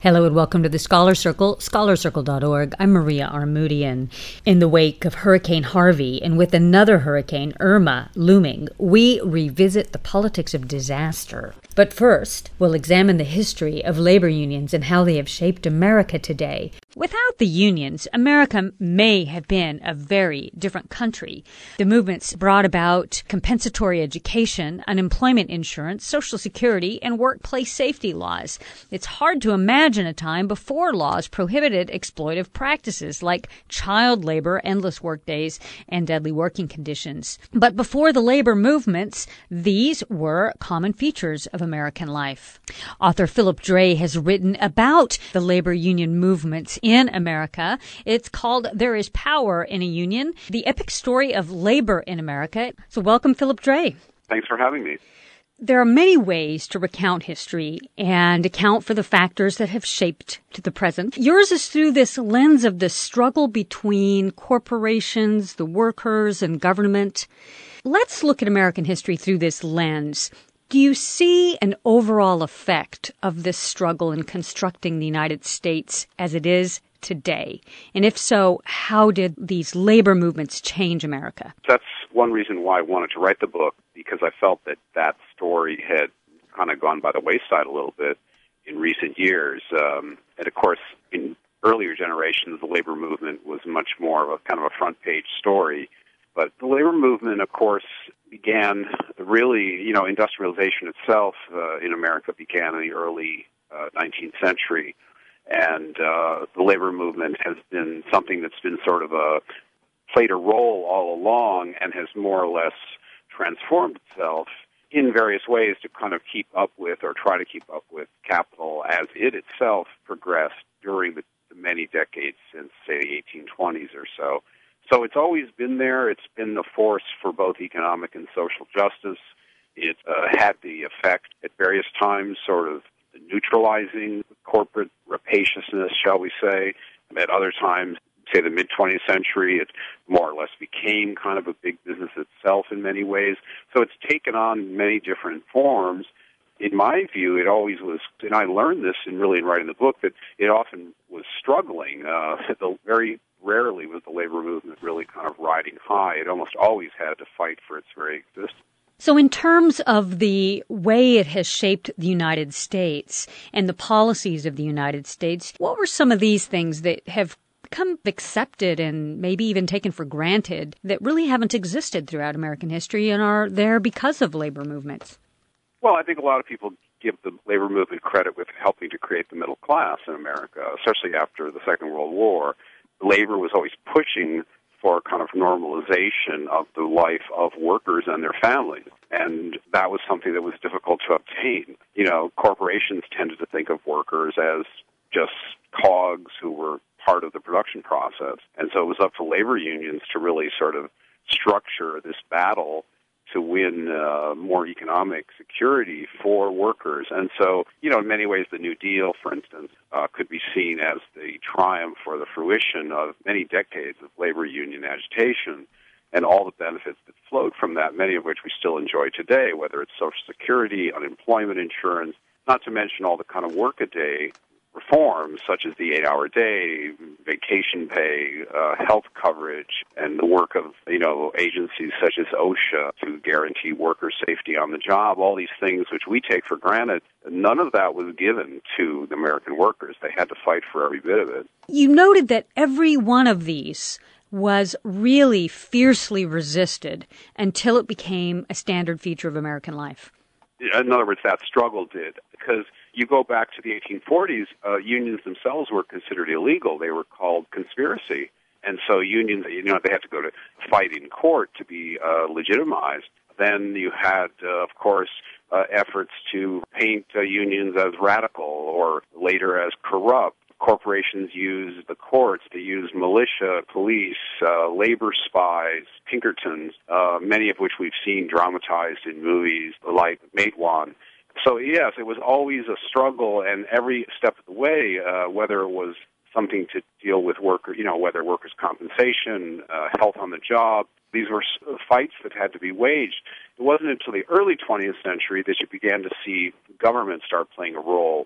Hello and welcome to the Scholar Circle, scholarcircle.org. I'm Maria Armoudian. In the wake of Hurricane Harvey and with another hurricane, Irma, looming, we revisit the politics of disaster. But first, we'll examine the history of labor unions and how they have shaped America today. Without the unions, America may have been a very different country. The movements brought about compensatory education, unemployment insurance, Social Security, and workplace safety laws. It's hard to imagine a time before laws prohibited exploitive practices like child labor, endless workdays, and deadly working conditions. But before the labor movements, these were common features of American life. Author Philip Dray has written about the labor union movements in America. It's called There is Power in a Union, the epic story of labor in America. So welcome, Philip Dray. Thanks for having me. There are many ways to recount history and account for the factors that have shaped to the present. Yours is through this lens of the struggle between corporations, the workers, and government. Let's look at American history through this lens. Do you see an overall effect of this struggle in constructing the United States as it is today? And if so, how did these labor movements change America? That's one reason why I wanted to write the book, because I felt that that story had kind of gone by the wayside a little bit in recent years. And of course, in earlier generations, the labor movement was much more of a kind of a front-page story. But the labor movement, of course, began really, industrialization itself in America began in the early 19th century. And the labor movement has been something that's been sort of played a role all along and has more or less transformed itself in various ways to kind of keep up with or try to keep up with capital as it itself progressed during the many decades since, say, the 1820s or so. So it's always been there. It's been the force for both economic and social justice. It had the effect at various times sort of neutralizing corporate rapaciousness, shall we say. At other times, say the mid-20th century, it more or less became kind of a big business itself in many ways. So it's taken on many different forms. In my view, it always was, and I learned this in writing the book, that it often was struggling. Very rarely was the labor movement really kind of riding high. It almost always had to fight for its very existence. So in terms of the way it has shaped the United States and the policies of the United States, what were some of these things that have become accepted and maybe even taken for granted that really haven't existed throughout American history and are there because of labor movements? Well, I think a lot of people give the labor movement credit with helping to create the middle class in America, especially after the Second World War. Labor was always pushing for kind of normalization of the life of workers and their families. And that was something that was difficult to obtain. Corporations tended to think of workers as just cogs who were part of the production process. And so it was up to labor unions to really sort of structure this battle to win more economic security for workers. And so, in many ways, the New Deal, for instance, could be seen as the triumph or the fruition of many decades of labor union agitation and all the benefits that flowed from that, many of which we still enjoy today, whether it's Social Security, unemployment insurance, not to mention all the kind of work-a-day reforms such as the 8-hour day, vacation pay, health coverage, and the work of, agencies such as OSHA to guarantee worker safety on the job, all these things which we take for granted. None of that was given to the American workers. They had to fight for every bit of it. You noted that every one of these was really fiercely resisted until it became a standard feature of American life. In other words, that struggle did, because you go back to the 1840s, unions themselves were considered illegal. They were called conspiracy. And so unions, they had to go to fight in court to be legitimized. Then you had, of course, efforts to paint unions as radical or later as corrupt. Corporations use the courts. They use militia, police, labor spies, Pinkertons, many of which we've seen dramatized in movies like Matewan. So, yes, it was always a struggle, and every step of the way, whether it was something to deal with whether workers' compensation, health on the job, these were fights that had to be waged. It wasn't until the early 20th century that you began to see government start playing a role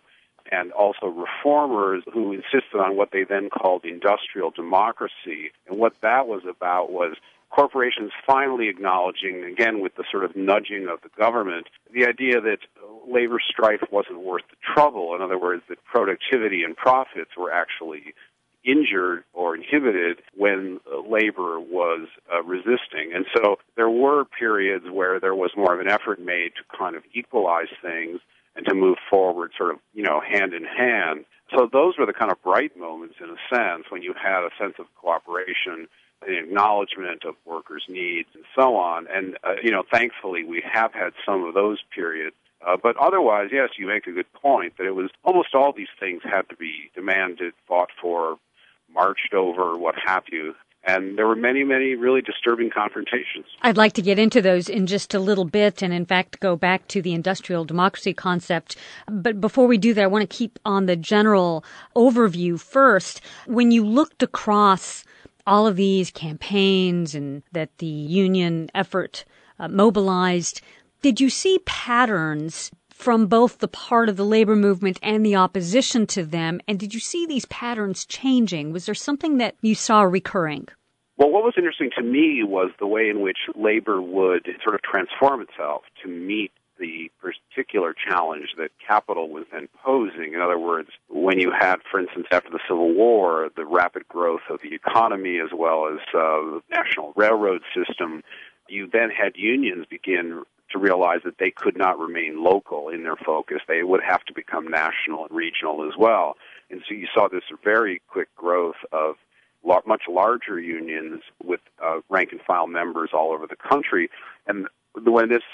and also reformers who insisted on what they then called industrial democracy. And what that was about was corporations finally acknowledging, again with the sort of nudging of the government, the idea that labor strife wasn't worth the trouble. In other words, that productivity and profits were actually injured or inhibited when labor was resisting. And so there were periods where there was more of an effort made to kind of equalize things and to move forward sort of, hand in hand. So those were the kind of bright moments, in a sense, when you had a sense of cooperation, an acknowledgement of workers' needs, and so on. And, thankfully, we have had some of those periods. But otherwise, yes, you make a good point that it was almost all these things had to be demanded, fought for, marched over, what have you. And there were many, many really disturbing confrontations. I'd like to get into those in just a little bit and, in fact, go back to the industrial democracy concept. But before we do that, I want to keep on the general overview first. When you looked across all of these campaigns and that the union effort mobilized, did you see patterns from both the part of the labor movement and the opposition to them? And did you see these patterns changing? Was there something that you saw recurring? Well, what was interesting to me was the way in which labor would sort of transform itself to meet the particular challenge that capital was then posing. In other words, when you had, for instance, after the Civil War, the rapid growth of the economy as well as the national railroad system, you then had unions begin to realize that they could not remain local in their focus. They would have to become national and regional as well. And so you saw this very quick growth of much larger unions with rank-and-file members all over the country. And when the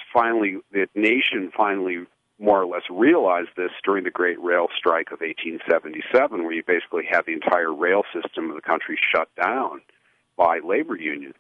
nation finally more or less realized this during the Great Rail Strike of 1877, where you basically had the entire rail system of the country shut down by labor unions.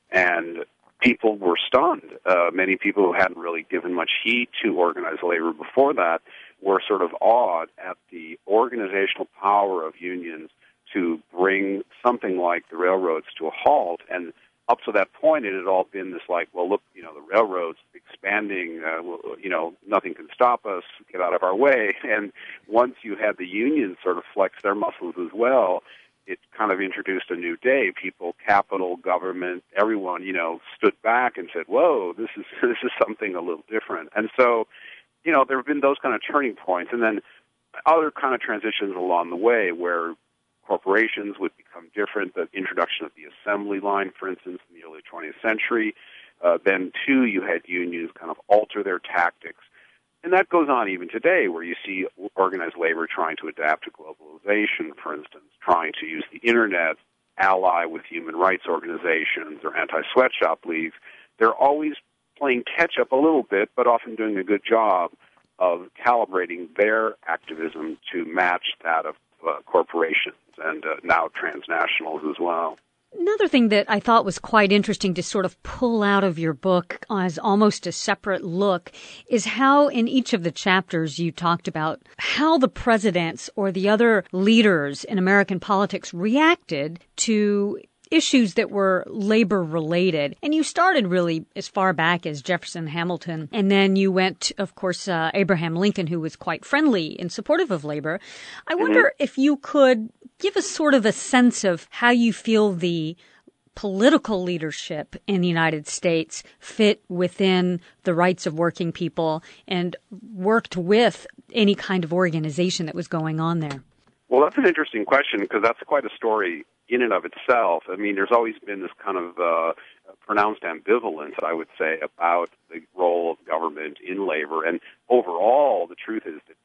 And people were stunned. Many people who hadn't really given much heed to organized labor before that were sort of awed at the organizational power of unions to bring something like the railroads to a halt. And up to that point, it had all been this like, well, look, the railroads expanding, nothing can stop us, get out of our way. And once you had the unions sort of flex their muscles as well, it kind of introduced a new day. People, capital, government, everyone, stood back and said, whoa, this is something a little different. And so, there have been those kind of turning points. And then other kind of transitions along the way where corporations would become different, the introduction of the assembly line, for instance, in the early 20th century. Then, too, you had unions kind of alter their tactics. And that goes on even today, where you see organized labor trying to adapt to globalization, for instance, trying to use the Internet, ally with human rights organizations or anti-sweatshop leagues. They're always playing catch-up a little bit, but often doing a good job of calibrating their activism to match that of corporations and now transnationals as well. Another thing that I thought was quite interesting to sort of pull out of your book as almost a separate look is how in each of the chapters you talked about how the presidents or the other leaders in American politics reacted to issues that were labor-related. And you started really as far back as Jefferson, Hamilton, and then you went, of course, Abraham Lincoln, who was quite friendly and supportive of labor. I wonder if you could give us sort of a sense of how you feel the political leadership in the United States fit within the rights of working people and worked with any kind of organization that was going on there. Well, that's an interesting question because that's quite a story in and of itself. I mean, there's always been this kind of pronounced ambivalence, I would say, about the role of government in labor. And overall, the truth is that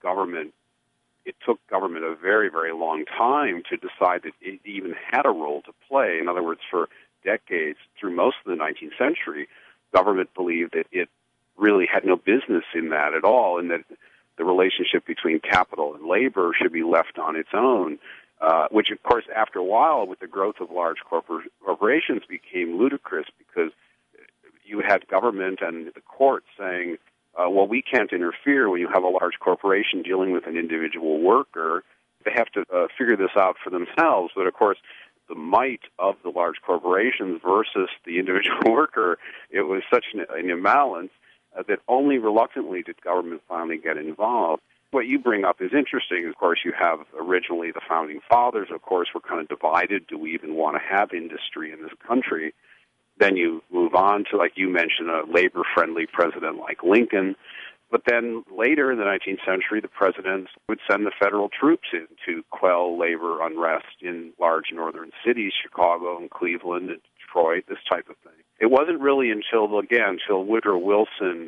it took government a very, very long time to decide that it even had a role to play. In other words, for decades, through most of the 19th century, government believed that it really had no business in that at all, and that the relationship between capital and labor should be left on its own, which, of course, after a while, with the growth of large corporations, became ludicrous because you had government and the courts saying, well, we can't interfere when you have a large corporation dealing with an individual worker. They have to figure this out for themselves. But, of course, the might of the large corporations versus the individual worker, it was such an imbalance that only reluctantly did government finally get involved. what you bring up is interesting. Of course, you have originally the founding fathers, of course, were kind of divided. Do we even want to have industry in this country? Then you move on to, like you mentioned, a labor-friendly president like Lincoln. But then later in the 19th century, the presidents would send the federal troops in to quell labor unrest in large northern cities, Chicago and Cleveland and Detroit, this type of thing. It wasn't really until Woodrow Wilson,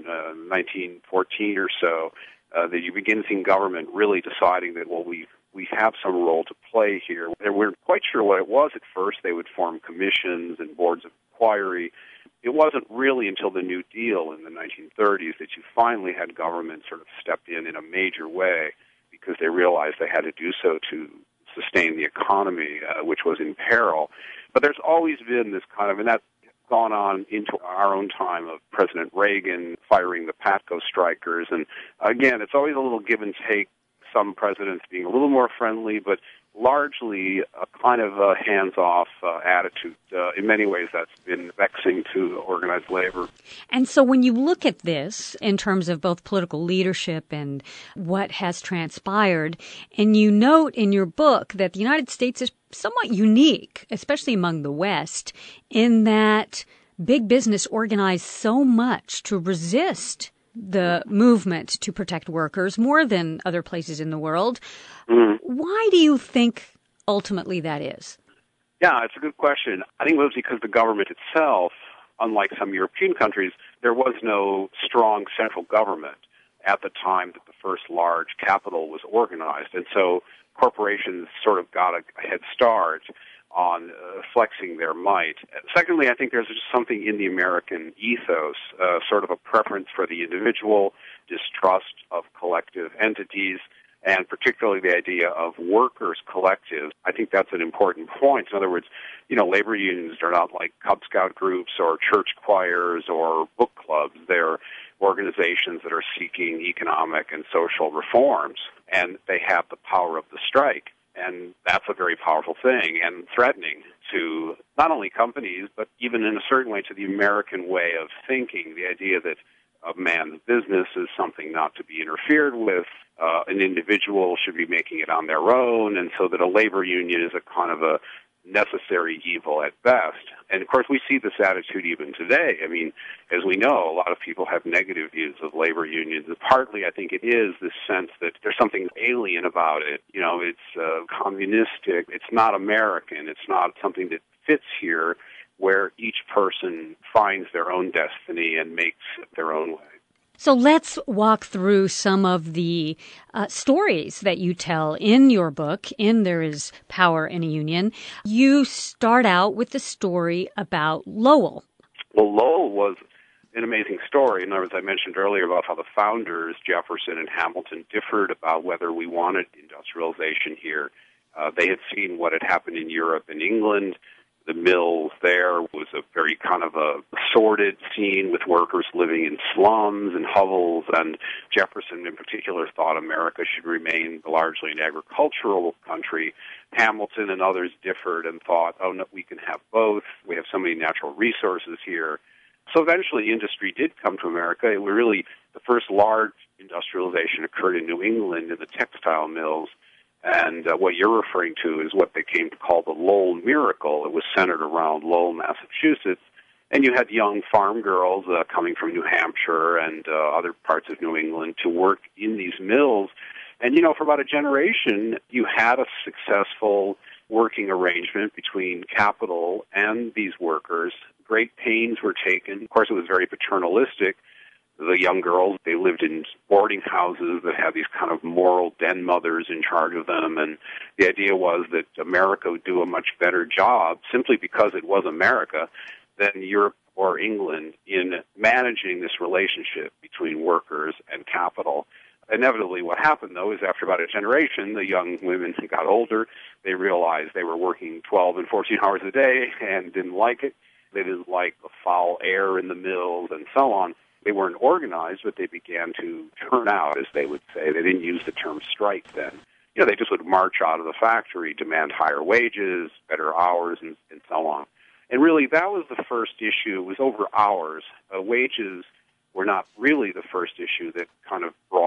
1914 or so, that you begin seeing government really deciding that, well, we have some role to play here. And we weren't quite sure what it was at first. They would form commissions and boards of inquiry. It wasn't really until the New Deal in the 1930s that you finally had government sort of step in a major way, because they realized they had to do so to sustain the economy, which was in peril. But there's always been this kind of, and that's gone on into our own time, of President Reagan firing the PATCO strikers. And again, it's always a little give and take, some presidents being a little more friendly, but largely a kind of a hands-off attitude. In many ways, that's been vexing to organized labor. And so when you look at this in terms of both political leadership and what has transpired, and you note in your book that the United States is somewhat unique, especially among the West, in that big business organized so much to resist the movement to protect workers more than other places in the world. Mm-hmm. Why do you think ultimately that is? Yeah, it's a good question. I think it was because the government itself, unlike some European countries, there was no strong central government at the time that the first large capital was organized. And so corporations sort of got a head start on flexing their might. Secondly, I think there's just something in the American ethos, sort of a preference for the individual, distrust of collective entities, and particularly the idea of workers' collectives. I think that's an important point. In other words, labor unions are not like Cub Scout groups or church choirs or book clubs. They're organizations that are seeking economic and social reforms, and they have the power of the strike. And that's a very powerful thing and threatening to not only companies, but even in a certain way to the American way of thinking, the idea that a man's business is something not to be interfered with. An individual should be making it on their own, and so that a labor union is a kind of a necessary evil at best. And, of course, we see this attitude even today. I mean, as we know, a lot of people have negative views of labor unions. And partly, I think it is this sense that there's something alien about it. It's communistic. It's not American. It's not something that fits here, where each person finds their own destiny and makes it their own way. So let's walk through some of the stories that you tell in your book, in There Is Power in a Union. You start out with the story about Lowell. Well, Lowell was an amazing story. In other words, I mentioned earlier about how the founders, Jefferson and Hamilton, differed about whether we wanted industrialization here. They had seen what had happened in Europe and England. The mills there was a very kind of a sordid scene with workers living in slums and hovels, and Jefferson in particular thought America should remain largely an agricultural country. Hamilton and others differed and thought, oh, no, we can have both. We have so many natural resources here. So eventually industry did come to America. It was really the first large industrialization occurred in New England in the textile mills. And what you're referring to is what they came to call the Lowell Miracle. It was centered around Lowell, Massachusetts. And you had young farm girls coming from New Hampshire and other parts of New England to work in these mills. And, for about a generation, you had a successful working arrangement between capital and these workers. Great pains were taken. Of course, it was very paternalistic. The young girls, they lived in boarding houses that had these kind of moral den mothers in charge of them, and the idea was that America would do a much better job, simply because it was America, than Europe or England in managing this relationship between workers and capital. Inevitably, what happened, though, is after about a generation, the young women got older. They realized they were working 12 and 14 hours a day and didn't like it. They didn't like the foul air in the mills and so on. They weren't organized, but they began to turn out, as they would say. They didn't use the term strike then. They just would march out of the factory, demand higher wages, better hours, and so on. And really, that was the first issue. It was over hours. Wages were not really the first issue that kind of brought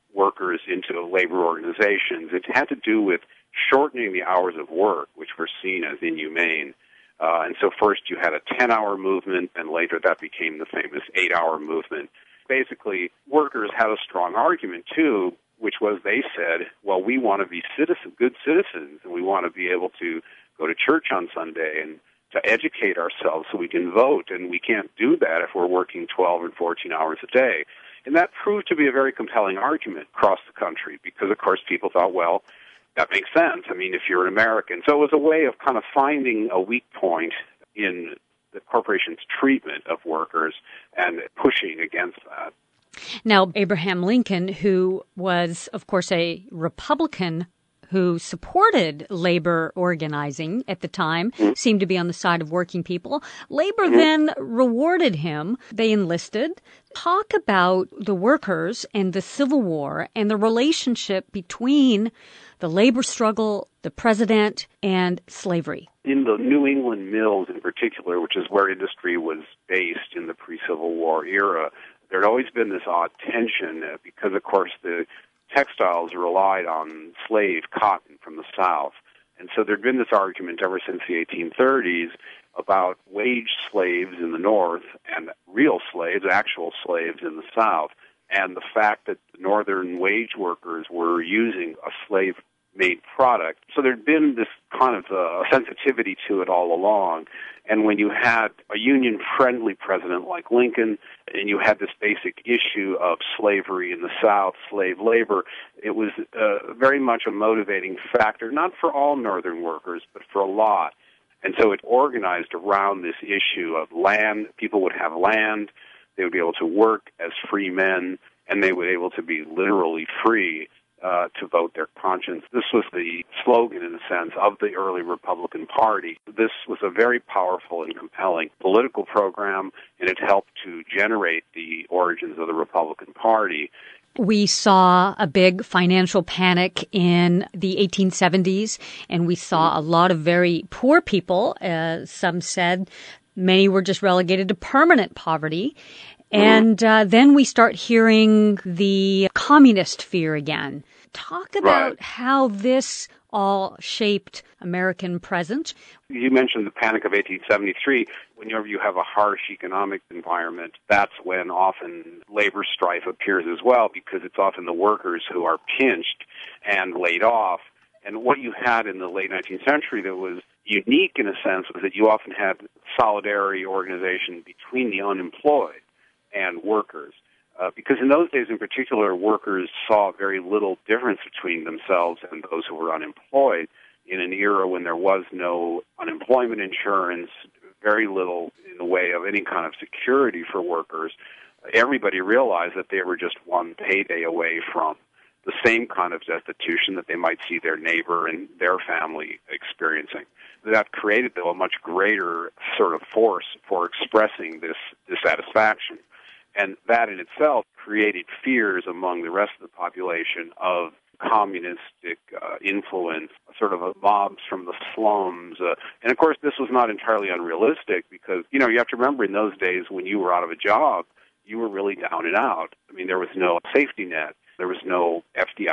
workers into labor organizations, it had to do with shortening the hours of work, which were seen as inhumane. And so first you had a 10-hour movement, and later that became the famous 8-hour movement. Basically, workers had a strong argument, too, which was they said, well, we want to be good citizens, and we want to be able to go to church on Sunday and to educate ourselves so we can vote, and we can't do that if we're working 12 and 14 hours a day. And that proved to be a very compelling argument across the country because, of course, people thought, well, that makes sense. I mean, if you're an American. So it was a way of kind of finding a weak point in the corporation's treatment of workers and pushing against that. Now, Abraham Lincoln, who was, of course, a Republican who supported labor organizing at the time, seemed to be on the side of working people. Labor then rewarded him. They enlisted. Talk about the workers and the Civil War and the relationship between the labor struggle, the president, and slavery. In the New England mills in particular, which is where industry was based in the pre-Civil War era, there had always been this odd tension because, of course, the textiles relied on slave cotton from the South. And so there had been this argument ever since the 1830s about wage slaves in the North and real slaves, actual slaves in the South, and the fact that the Northern wage workers were using a slave-made product. So there had been this kind of sensitivity to it all along. And when you had a union-friendly president like Lincoln, and you had this basic issue of slavery in the South, slave labor, it was very much a motivating factor, not for all Northern workers, but for a lot. And so it organized around this issue of land. People would have land, they would be able to work as free men, and they would be able to be literally free to vote their conscience. This was the slogan, in a sense, of the early Republican Party. This was a very powerful and compelling political program, and it helped to generate the origins of the Republican Party. We saw a big financial panic in the 1870s, and we saw a lot of very poor people. Some said many were just relegated to permanent poverty. And then we start hearing the communist fear again. Talk about how this all shaped American present. You mentioned the Panic of 1873. Whenever you have a harsh economic environment, that's when often labor strife appears as well, because it's often the workers who are pinched and laid off. And what you had in the late 19th century that was unique in a sense was that you often had solidarity organization between the unemployed and workers. Because in those days in particular, workers saw very little difference between themselves and those who were unemployed in an era when there was no unemployment insurance, very little in the way of any kind of security for workers. Everybody realized that they were just one payday away from the same kind of destitution that they might see their neighbor and their family experiencing. That created, though, a much greater sort of force for expressing this dissatisfaction. And that in itself created fears among the rest of the population of communistic influence, sort of mobs from the slums. And, of course, this was not entirely unrealistic because, you have to remember in those days when you were out of a job, you were really down and out. I mean, there was no safety net. There was no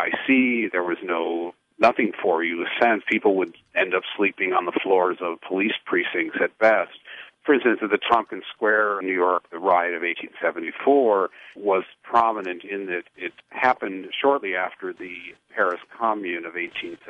FDIC. There was nothing for you. In a sense, people would end up sleeping on the floors of police precincts at best. For instance, at the Tompkins Square in New York, the riot of 1874 was prominent in that it happened shortly after the Paris Commune of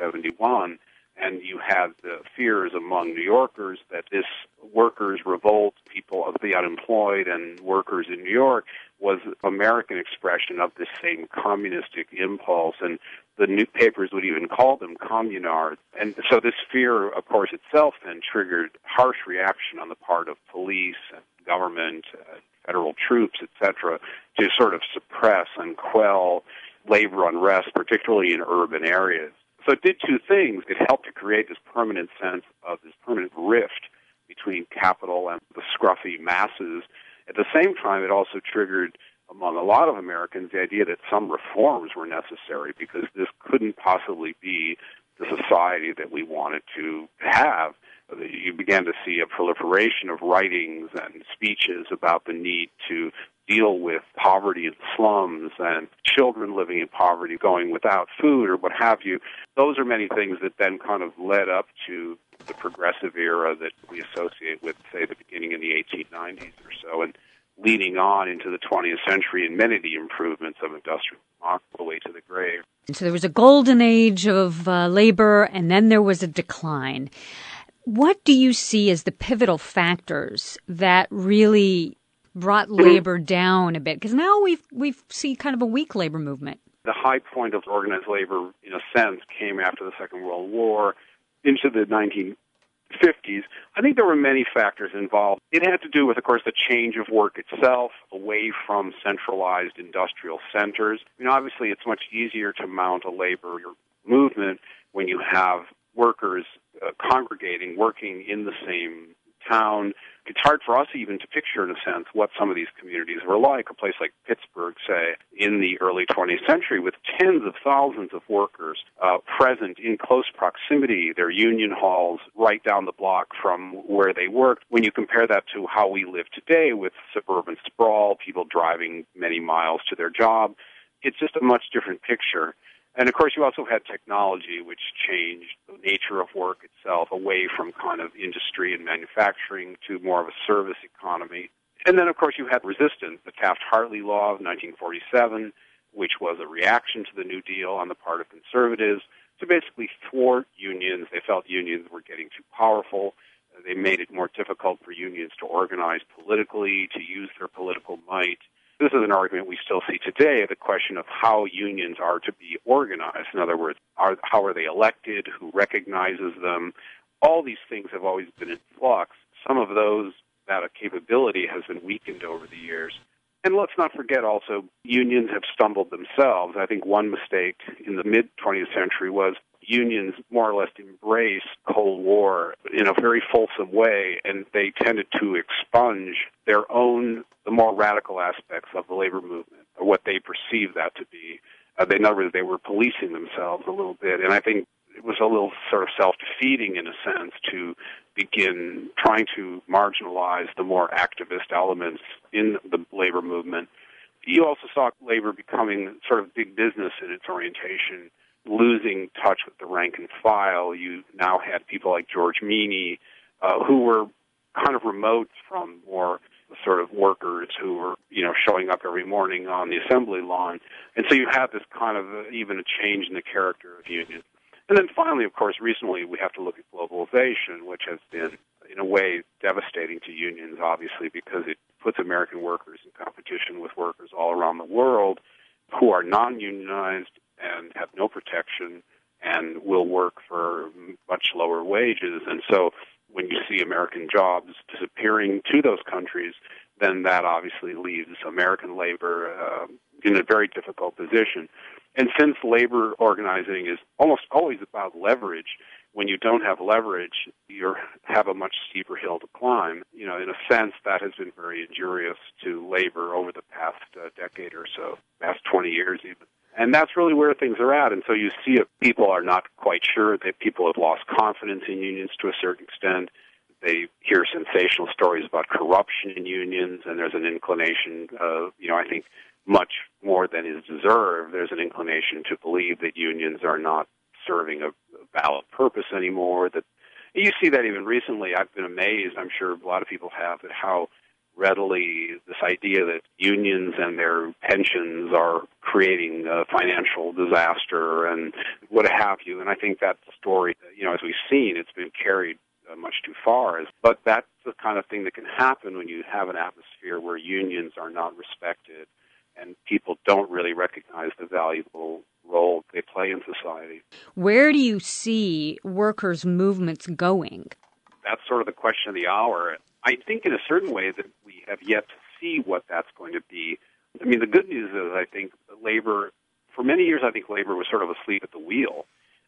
1871, and you had the fears among New Yorkers that this workers' revolt, people of the unemployed and workers in New York, was American expression of this same communistic impulse, and the newspapers would even call them communards. And so this fear, of course, itself then triggered harsh reaction on the part of police and government, federal troops, etc., to sort of suppress and quell labor unrest, particularly in urban areas. So it did two things. It helped to create this permanent sense of this permanent rift between capital and the scruffy masses. At the same time, it also triggered among a lot of Americans the idea that some reforms were necessary because this couldn't possibly be the society that we wanted to have. You began to see a proliferation of writings and speeches about the need to deal with poverty in slums and children living in poverty going without food or what have you. Those are many things that then kind of led up to the progressive era that we associate with, say, the beginning in the 1890s or so, and leading on into the 20th century and many of the improvements of industrial all the way to the grave. So there was a golden age of labor, and then there was a decline. What do you see as the pivotal factors that really brought labor down a bit? Because now we've seen kind of a weak labor movement. The high point of organized labor, in a sense, came after the Second World War into the 1950s. I think there were many factors involved. It had to do with, of course, the change of work itself away from centralized industrial centers. Obviously, it's much easier to mount a labor movement when you have workers congregating, working in the same town. It's hard for us even to picture, in a sense, what some of these communities were like. A place like Pittsburgh, say, in the early 20th century, with tens of thousands of workers present in close proximity, their union halls right down the block from where they worked. When you compare that to how we live today with suburban sprawl, people driving many miles to their job, it's just a much different picture. And, of course, you also had technology, which changed the nature of work itself away from kind of industry and manufacturing to more of a service economy. And then, of course, you had resistance, the Taft-Hartley Law of 1947, which was a reaction to the New Deal on the part of conservatives to basically thwart unions. They felt unions were getting too powerful. They made it more difficult for unions to organize politically, to use their political might. This is an argument we still see today, the question of how unions are to be organized. In other words, how are they elected, who recognizes them? All these things have always been in flux. Some of that capability has been weakened over the years. And let's not forget also, unions have stumbled themselves. I think one mistake in the mid-20th century was unions more or less embraced Cold War in a very fulsome way, and they tended to expunge the more radical aspects of the labor movement, or what they perceived that to be. In other words, they were policing themselves a little bit, and I think it was a little sort of self-defeating in a sense to begin trying to marginalize the more activist elements in the labor movement. You also saw labor becoming sort of big business in its orientation, losing touch with the rank and file. You now had people like George Meany, who were kind of remote from more sort of workers who were, showing up every morning on the assembly line. And so you have this kind of even a change in the character of unions. And then finally, of course, recently we have to look at globalization, which has been, in a way, devastating to unions, obviously, because it puts American workers in competition with workers all around the world who are non-unionized and have no protection and will work for much lower wages. And so when you see American jobs disappearing to those countries, then that obviously leaves American labor in a very difficult position. And since labor organizing is almost always about leverage, when you don't have leverage, you have a much steeper hill to climb. In a sense, that has been very injurious to labor over the past decade or so, past 20 years even. And that's really where things are at. And so you see if people are not quite sure, that people have lost confidence in unions to a certain extent. They hear sensational stories about corruption in unions, and there's an inclination, I think much more than is deserved, there's an inclination to believe that unions are not serving a valid purpose anymore. That you see that even recently. I've been amazed, I'm sure a lot of people have, at how readily this idea that unions and their pensions are creating a financial disaster and what have you. And I think that story, as we've seen, it's been carried much too far. But that's the kind of thing that can happen when you have an atmosphere where unions are not respected and people don't really recognize the valuable role they play in society. Where do you see workers' movements going? That's sort of the question of the hour. I think in a certain way that we have yet to see what that's going to be. I mean, the good news is I think labor, for many years I think labor was sort of asleep at the wheel.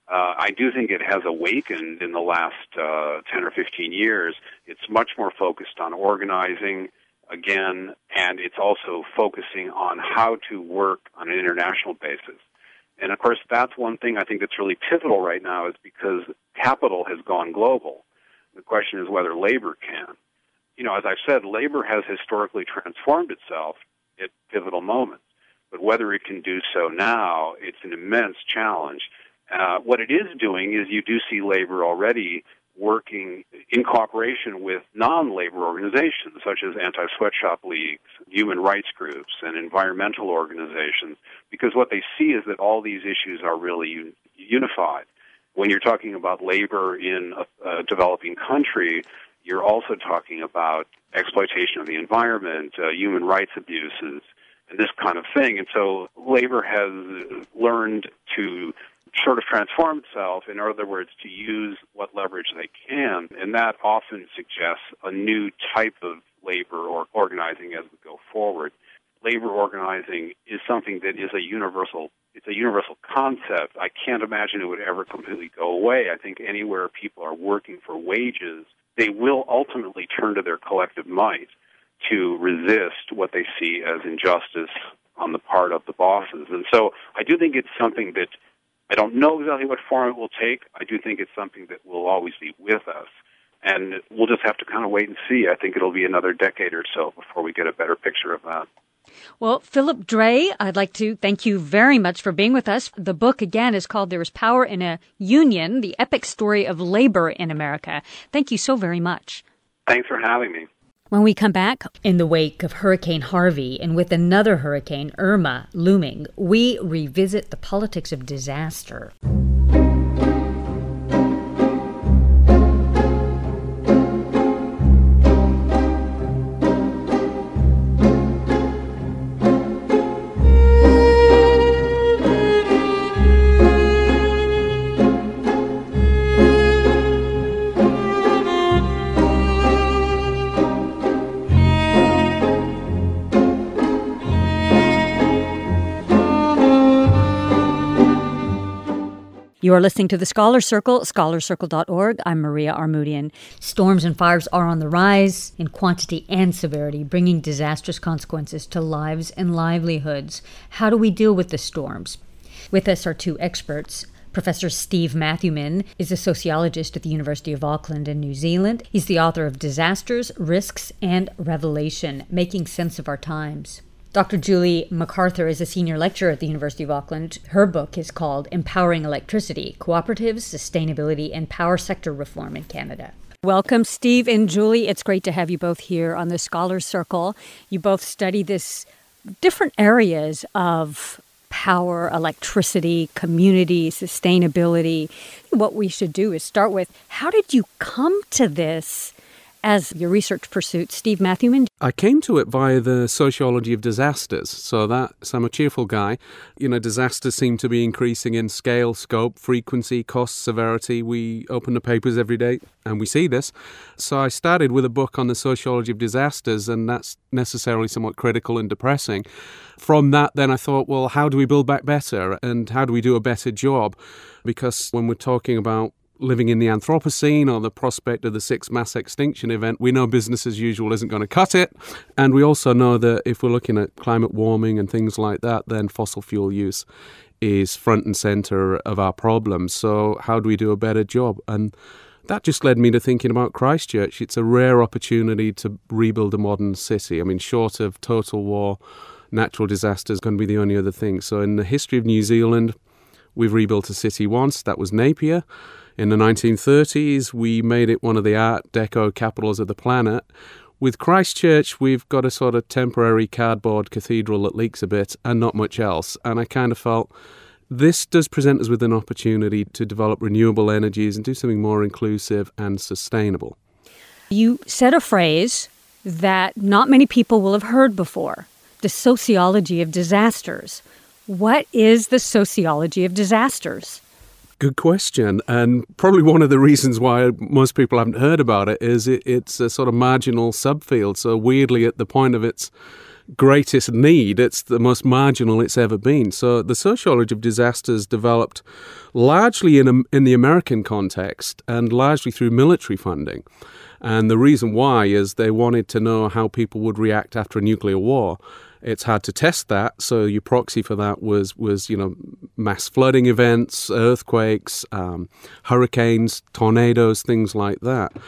I do think it has awakened in the last 10 or 15 years. It's much more focused on organizing again, and it's also focusing on how to work on an international basis. And, of course, that's one thing I think that's really pivotal right now is because capital has gone global. The question is whether labor can. As I've said, labor has historically transformed itself at pivotal moments. But whether it can do so now, it's an immense challenge. What it is doing is you do see labor already working in cooperation with non-labor organizations such as anti-sweatshop leagues, human rights groups, and environmental organizations, because what they see is that all these issues are really unified. When you're talking about labor in a developing country, you're also talking about exploitation of the environment, human rights abuses, and this kind of thing. And so labor has learned to sort of transform itself, in other words, to use what leverage they can, and that often suggests a new type of labor or organizing as we go forward. Labor organizing is something that is a universal concept. I can't imagine it would ever completely go away. I think anywhere people are working for wages, they will ultimately turn to their collective might to resist what they see as injustice on the part of the bosses. And so I do think it's something that I don't know exactly what form it will take. I do think it's something that will always be with us. And we'll just have to kind of wait and see. I think it'll be another decade or so before we get a better picture of that. Well, Philip Dray, I'd like to thank you very much for being with us. The book, again, is called There is Power in a Union, The Epic Story of Labor in America. Thank you so very much. Thanks for having me. When we come back, in the wake of Hurricane Harvey and with another hurricane, Irma, looming, we revisit the politics of disaster. You are listening to The Scholar Circle, scholarcircle.org. I'm Maria Armoudian. Storms and fires are on the rise in quantity and severity, bringing disastrous consequences to lives and livelihoods. How do we deal with the storms? With us are two experts. Professor Steve Matthewman is a sociologist at the University of Auckland in New Zealand. He's the author of Disasters, Risks, and Revelation, Making Sense of Our Times. Dr. Julie MacArthur is a senior lecturer at the University of Auckland. Her book is called Empowering Electricity, Cooperatives, Sustainability, and Power Sector Reform in Canada. Welcome, Steve and Julie. It's great to have you both here on the Scholars Circle. You both study this different areas of power, electricity, community, sustainability. What we should do is start with, how did you come to this as your research pursuit? Steve Matthewman? I came to it via the sociology of disasters. So I'm a cheerful guy. Disasters seem to be increasing in scale, scope, frequency, cost, severity. We open the papers every day and we see this. So I started with a book on the sociology of disasters, and that's necessarily somewhat critical and depressing. From that, then I thought, well, how do we build back better and how do we do a better job? Because when we're talking about living in the Anthropocene or the prospect of the sixth mass extinction event, we know business as usual isn't going to cut it. And we also know that if we're looking at climate warming and things like that, then fossil fuel use is front and center of our problems. So how do we do a better job? And that just led me to thinking about Christchurch. It's a rare opportunity to rebuild a modern city. I mean, short of total war, natural disaster is going to be the only other thing. So in the history of New Zealand, we've rebuilt a city once. That was Napier. In the 1930s, we made it one of the Art Deco capitals of the planet. With Christchurch, we've got a sort of temporary cardboard cathedral that leaks a bit and not much else. And I kind of felt this does present us with an opportunity to develop renewable energies and do something more inclusive and sustainable. You said a phrase that not many people will have heard before, the sociology of disasters. What is the sociology of disasters? Good question. And probably one of the reasons why most people haven't heard about it is it's a sort of marginal subfield. So weirdly, at the point of its greatest need, it's the most marginal it's ever been. So the sociology of disasters developed largely in the American context and largely through military funding. And the reason why is they wanted to know how people would react after a nuclear war. It's hard to test that, so your proxy for that was mass flooding events, earthquakes, hurricanes, tornadoes, things like that.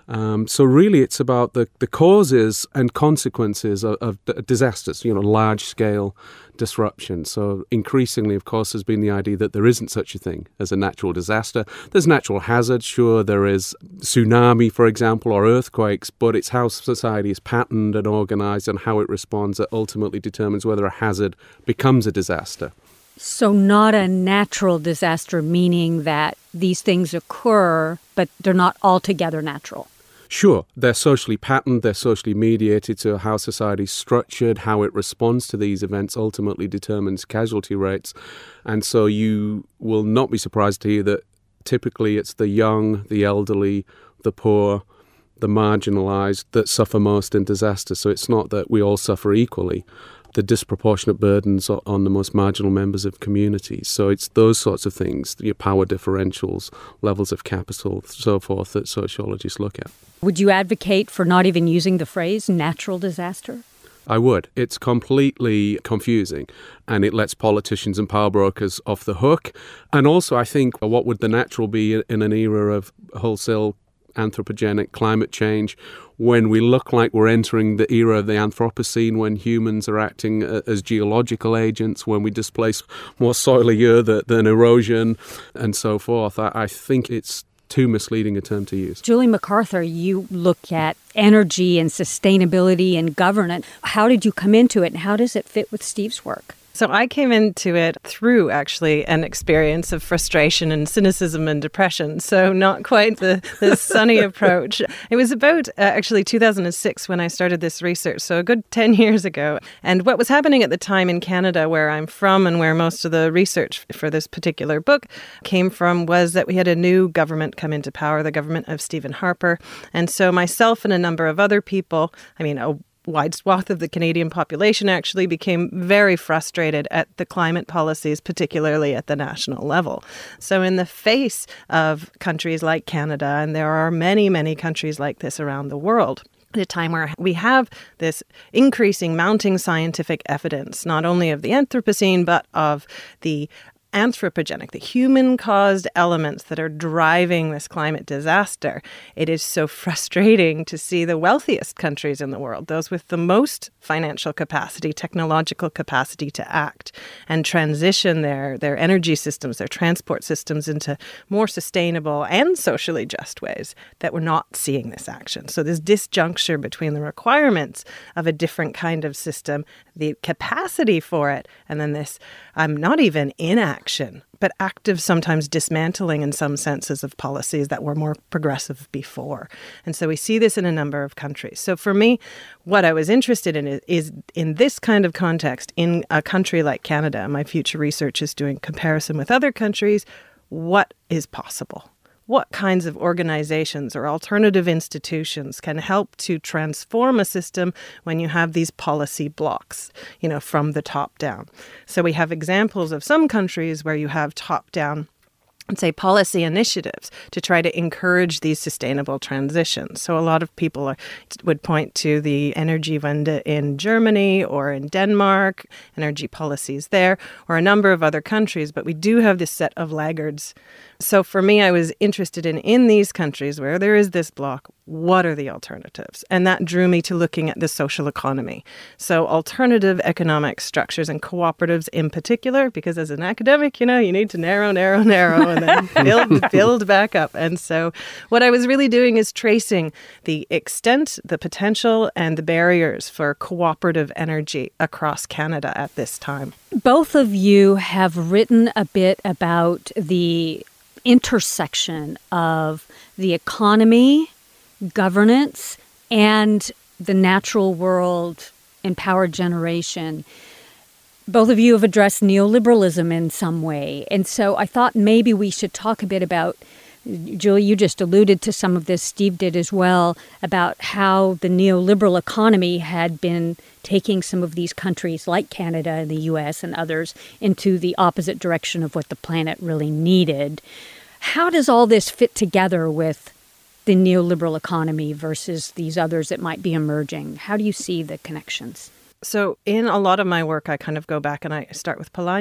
So really it's about the causes and consequences of disasters, large-scale disruption. So increasingly, of course, there's been the idea that there isn't such a thing as a natural disaster. There's natural hazards, sure, there is tsunami, for example, or earthquakes, but it's how society is patterned and organized and how it responds that ultimately determines whether a hazard becomes a disaster. So not a natural disaster, meaning that these things occur, but they're not altogether natural. Sure, they're socially patterned, they're socially mediated, so how society's structured, how it responds to these events ultimately determines casualty rates. And so you will not be surprised to hear that typically it's the young, the elderly, the poor, the marginalized that suffer most in disasters. So it's not that we all suffer equally. The disproportionate burdens on the most marginal members of communities. So it's those sorts of things, your power differentials, levels of capital, so forth, that sociologists look at. Would you advocate for not even using the phrase natural disaster? I would. It's completely confusing, and it lets politicians and power brokers off the hook. And also, I think, what would the natural be in an era of wholesale anthropogenic climate change, when we look like we're entering the era of the Anthropocene, when humans are acting as geological agents, when we displace more soily earth than erosion, and so forth. I think it's too misleading a term to use. Julie MacArthur, you look at energy and sustainability and governance. How did you come into it, and how does it fit with Steve's work? So I came into it through actually an experience of frustration and cynicism and depression. So not quite the sunny approach. It was about actually 2006 when I started this research. So a good 10 years ago. And what was happening at the time in Canada, where I'm from and where most of the research for this particular book came from, was that we had a new government come into power, the government of Stephen Harper. And so myself and a number of other people, a wide swath of the Canadian population actually became very frustrated at the climate policies, particularly at the national level. So in the face of countries like Canada, and there are many, many countries like this around the world, at a time where we have this increasing, mounting scientific evidence, not only of the Anthropocene, but of the anthropogenic, the human-caused elements that are driving this climate disaster, it is so frustrating to see the wealthiest countries in the world, those with the most financial capacity, technological capacity to act and transition their energy systems, their transport systems into more sustainable and socially just ways, that we're not seeing this action. So this disjuncture between the requirements of a different kind of system, the capacity for it, and then this, not even inaction, but active, sometimes dismantling in some senses of policies that were more progressive before. And so we see this in a number of countries. So for me, what I was interested in is in this kind of context, in a country like Canada, my future research is doing comparison with other countries, what is possible? What kinds of organizations or alternative institutions can help to transform a system when you have these policy blocks, from the top down? So we have examples of some countries where you have top-down, let's say, policy initiatives to try to encourage these sustainable transitions. So a lot of people would point to the Energiewende in Germany or in Denmark, energy policies there, or a number of other countries, but we do have this set of laggards. So for me, I was interested in these countries where there is this block, what are the alternatives? And that drew me to looking at the social economy. So alternative economic structures and cooperatives in particular, because as an academic, you need to narrow, and then build back up. And so what I was really doing is tracing the extent, the potential, and the barriers for cooperative energy across Canada at this time. Both of you have written a bit about the intersection of the economy, governance, and the natural world and power generation. Both of you have addressed neoliberalism in some way. And so I thought maybe we should talk a bit about, Julie, you just alluded to some of this, Steve did as well, about how the neoliberal economy had been taking some of these countries like Canada and the U.S. and others into the opposite direction of what the planet really needed. How does all this fit together with the neoliberal economy versus these others that might be emerging? How do you see the connections? So in a lot of my work, I kind of go back and I start with Polanyi.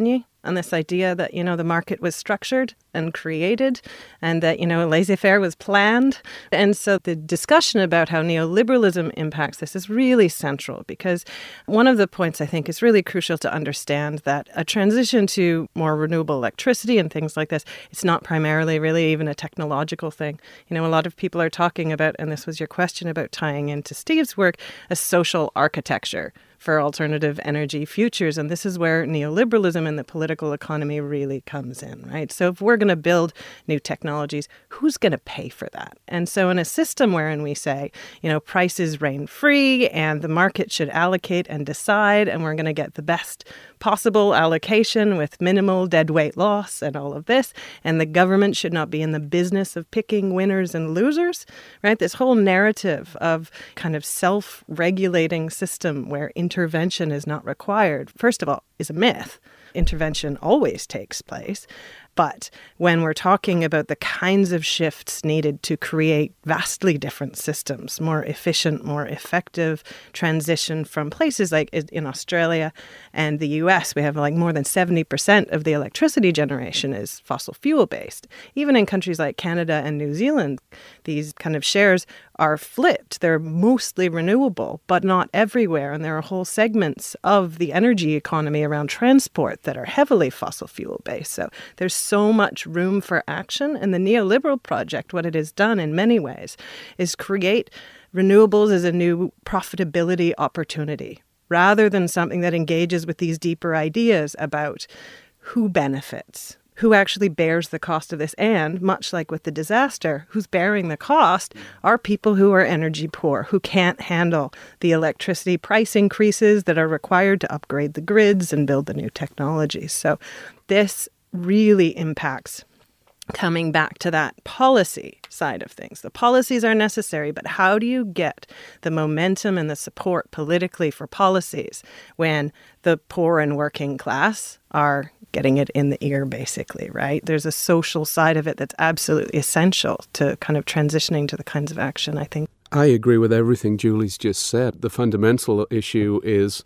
on this idea that, the market was structured and created and that, laissez-faire was planned. And so the discussion about how neoliberalism impacts this is really central, because one of the points I think is really crucial to understand that a transition to more renewable electricity and things like this, it's not primarily really even a technological thing. A lot of people are talking about, and this was your question about tying into Steve's work, a social architecture for alternative energy futures. And this is where neoliberalism in the political economy really comes in, right? So if we're going to build new technologies, who's going to pay for that? And so in a system wherein we say, prices reign free and the market should allocate and decide, and we're going to get the best possible allocation with minimal deadweight loss and all of this, and the government should not be in the business of picking winners and losers, right? This whole narrative of kind of self-regulating system where intervention is not required, first of all, is a myth. Intervention always takes place. But when we're talking about the kinds of shifts needed to create vastly different systems, more efficient, more effective transition from places like in Australia and the US, we have like more than 70% of the electricity generation is fossil fuel based. Even in countries like Canada and New Zealand, these kind of shares are flipped. They're mostly renewable, but not everywhere. And there are whole segments of the energy economy around transport that are heavily fossil fuel based. So there's so much room for action. And the neoliberal project, what it has done in many ways, is create renewables as a new profitability opportunity, rather than something that engages with these deeper ideas about who benefits, who actually bears the cost of this. And much like with the disaster, who's bearing the cost are people who are energy poor, who can't handle the electricity price increases that are required to upgrade the grids and build the new technologies. So this really impacts, coming back to that policy side of things. The policies are necessary, but how do you get the momentum and the support politically for policies when the poor and working class are getting it in the ear, basically, right? There's a social side of it that's absolutely essential to kind of transitioning to the kinds of action, I think. I agree with everything Julie's just said. The fundamental issue is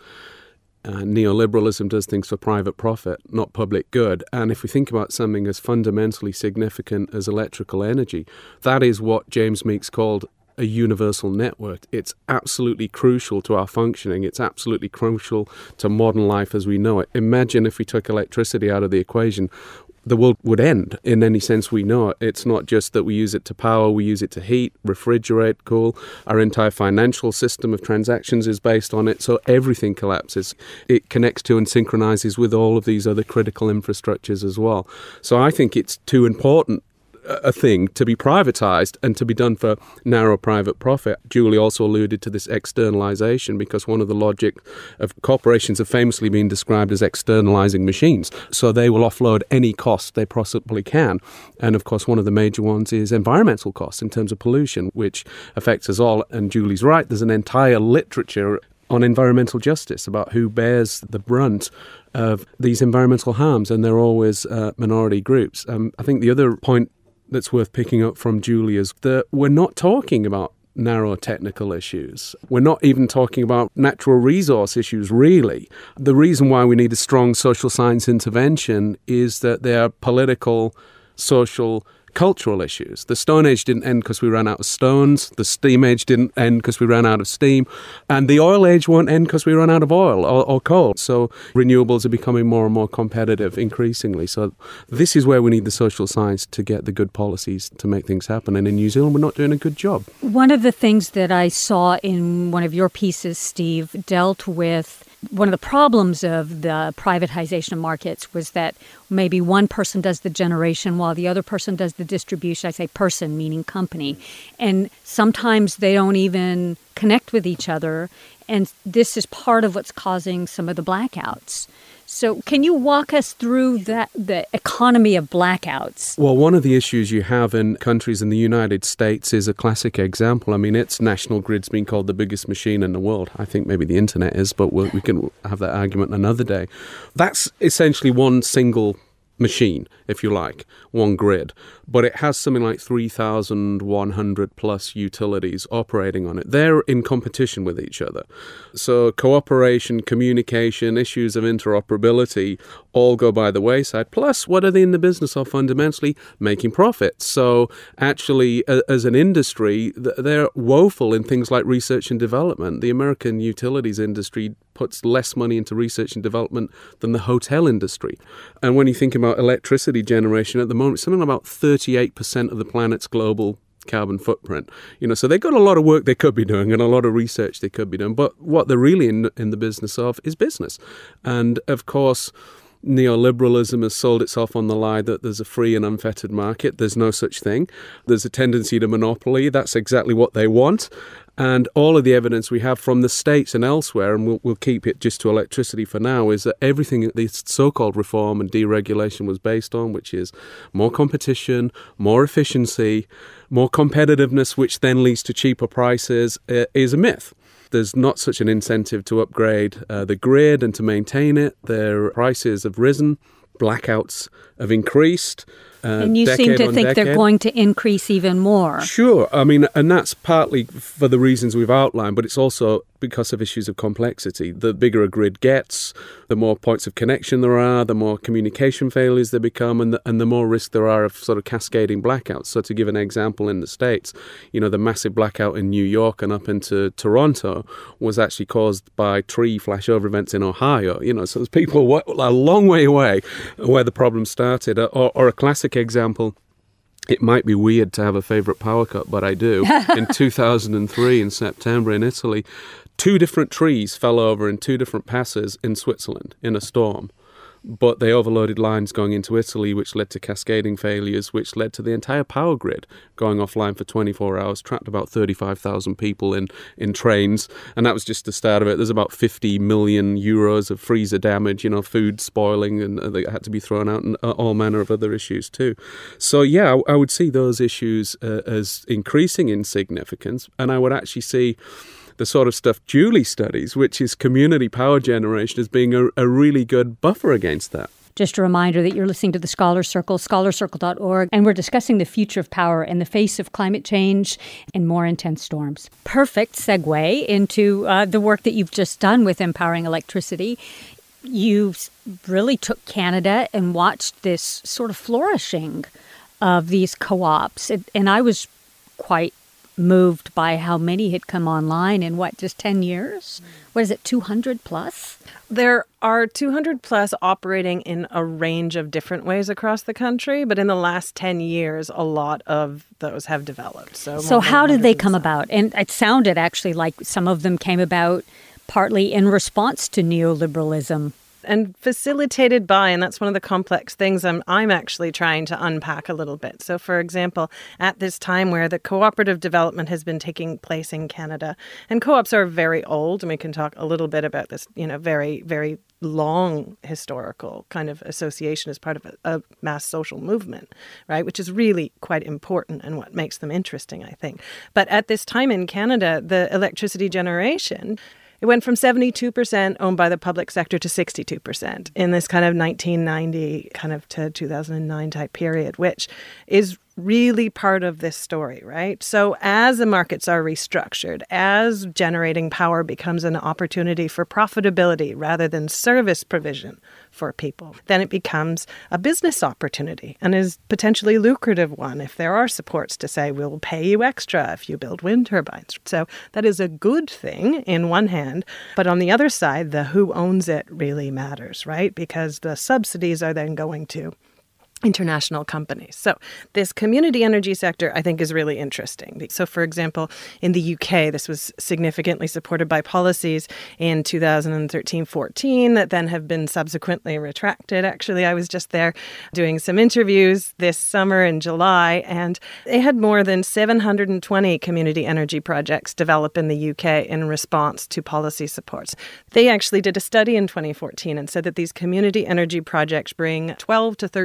neoliberalism does things for private profit, not public good. And if we think about something as fundamentally significant as electrical energy, that is what James Meeks called a universal network. It's absolutely crucial to our functioning. It's absolutely crucial to modern life as we know it. Imagine if we took electricity out of the equation, the world would end in any sense we know it. It's not just that we use it to power, we use it to heat, refrigerate, cool. Our entire financial system of transactions is based on it, so everything collapses. It connects to and synchronizes with all of these other critical infrastructures as well. So I think it's too important a thing to be privatized and to be done for narrow private profit. Julie also alluded to this externalization, because one of the logic of corporations have famously been described as externalizing machines. So they will offload any cost they possibly can. And of course, one of the major ones is environmental costs in terms of pollution, which affects us all. And Julie's right, there's an entire literature on environmental justice about who bears the brunt of these environmental harms, and they're always minority groups. I think the other point that's worth picking up from Julie is that we're not talking about narrow technical issues. We're not even talking about natural resource issues, really. The reason why we need a strong social science intervention is that they are political, social, cultural issues. The Stone Age didn't end because we ran out of stones. The Steam Age didn't end because we ran out of steam. And the Oil Age won't end because we run out of oil or coal. So renewables are becoming more and more competitive increasingly. So this is where we need the social science to get the good policies to make things happen. And in New Zealand, we're not doing a good job. One of the things that I saw in one of your pieces, Steve, dealt with one of the problems of the privatization of markets was that maybe one person does the generation while the other person does the distribution. I say person, meaning company. And sometimes they don't even connect with each other. And this is part of what's causing some of the blackouts. So can you walk us through the economy of blackouts? Well, one of the issues you have in countries in the United States is a classic example. I mean, its national grid's been called the biggest machine in the world. I think maybe the internet is, but we can have that argument another day. That's essentially one single machine, if you like, one grid, but it has something like 3,100 plus utilities operating on it. They're in competition with each other. So cooperation, communication, issues of interoperability all go by the wayside. Plus, what are they in the business of fundamentally? Making profits. So actually, as an industry, they're woeful in things like research and development. The American utilities industry puts less money into research and development than the hotel industry. And when you think about electricity generation at the moment, something about 38% of the planet's global carbon footprint. So they've got a lot of work they could be doing and a lot of research they could be doing. But what they're really in the business of is business. And of course, neoliberalism has sold itself on the lie that there's a free and unfettered market. There's no such thing. There's a tendency to monopoly. That's exactly what they want. And all of the evidence we have from the States and elsewhere, and we'll keep it just to electricity for now, is that everything that this so-called reform and deregulation was based on, which is more competition, more efficiency, more competitiveness, which then leads to cheaper prices, is a myth. There's not such an incentive to upgrade the grid and to maintain it. Their prices have risen. Blackouts have increased. And you seem to think they're going to increase even more. Sure. I mean, and that's partly for the reasons we've outlined, but it's also because of issues of complexity. The bigger a grid gets, the more points of connection there are, the more communication failures there become, and the more risk there are of sort of cascading blackouts. So to give an example in the States, the massive blackout in New York and up into Toronto was actually caused by tree flashover events in Ohio. So there's people a long way away where the problem started. Or a classic example, it might be weird to have a favourite power cut, but I do. In 2003, in September in Italy, 2 different trees fell over in 2 different passes in Switzerland in a storm. But they overloaded lines going into Italy, which led to cascading failures, which led to the entire power grid going offline for 24 hours, trapped about 35,000 people in trains. And that was just the start of it. There's about 50 million euros of freezer damage, food spoiling, and they had to be thrown out, and all manner of other issues too. So, yeah, I would see those issues as increasing in significance. And I would actually see the sort of stuff Julie studies, which is community power generation, as being a really good buffer against that. Just a reminder that you're listening to the Scholar Circle, scholarcircle.org, and we're discussing the future of power in the face of climate change and more intense storms. Perfect segue into the work that you've just done with Empowering Electricity. You really took Canada and watched this sort of flourishing of these co-ops. And I was quite moved by how many had come online in just 10 years? What is it, 200 plus? There are 200 plus operating in a range of different ways across the country, but in the last 10 years, a lot of those have developed. So how did they come about? And it sounded actually like some of them came about partly in response to neoliberalism. And facilitated by, and that's one of the complex things I'm actually trying to unpack a little bit. So, for example, at this time where the cooperative development has been taking place in Canada, and co-ops are very old, and we can talk a little bit about this, very, very long historical kind of association as part of a mass social movement, right, which is really quite important and what makes them interesting, I think. But at this time in Canada, the electricity generation, it went from 72% owned by the public sector to 62% in this kind of 1990 kind of to 2009 type period, which is really part of this story, right? So as the markets are restructured, as generating power becomes an opportunity for profitability rather than service provision for people, then it becomes a business opportunity and is potentially a lucrative one if there are supports to say, we'll pay you extra if you build wind turbines. So that is a good thing in one hand, but on the other side, the who owns it really matters, right? Because the subsidies are then going to international companies. So this community energy sector, I think, is really interesting. So, for example, in the UK, this was significantly supported by policies in 2013-14 that then have been subsequently retracted. Actually, I was just there doing some interviews this summer in July, and they had more than 720 community energy projects develop in the UK in response to policy supports. They actually did a study in 2014 and said that these community energy projects bring 12 to 13